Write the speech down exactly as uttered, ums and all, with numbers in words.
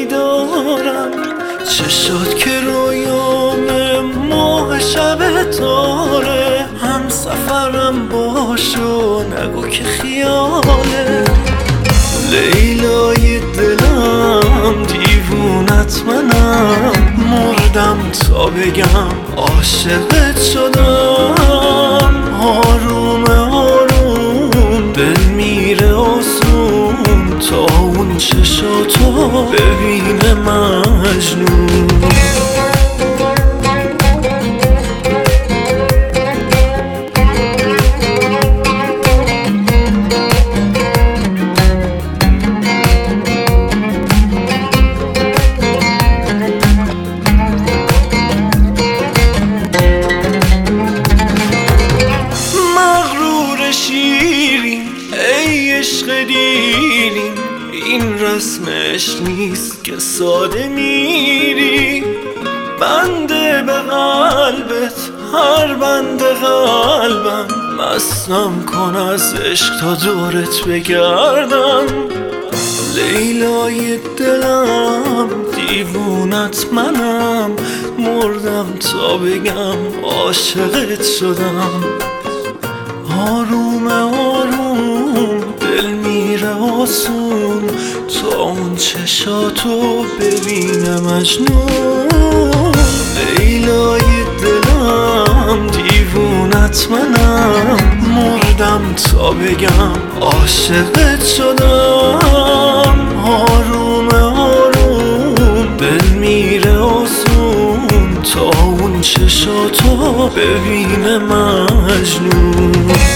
دارم، چشات که رویام ماه شب تاره، هم سفرم باشو نگو که خیاله. لیلای دلم دیوونت منم، مردم تا بگم عاشقت شدم. آروم آروم دل میره آسون، تا اون چشاتو ببینه مجنون. عشق دیریم این رسمش نیست که ساده میری. بنده به قلبت هر بنده قلبم، مستم کن از عشق تا دورت بگردم. لیلای دلم دیوونت منم، مردم تا بگم عاشقت شدم. آروم آروم دل میره آسون، تا اون چشاتو ببینه مجنون. لیلای دلم دیوونت منم، مردم تا بگم عاشقت شدم. آروم آروم دل میره آسون، تا اون چشاتو ببینه مجنون.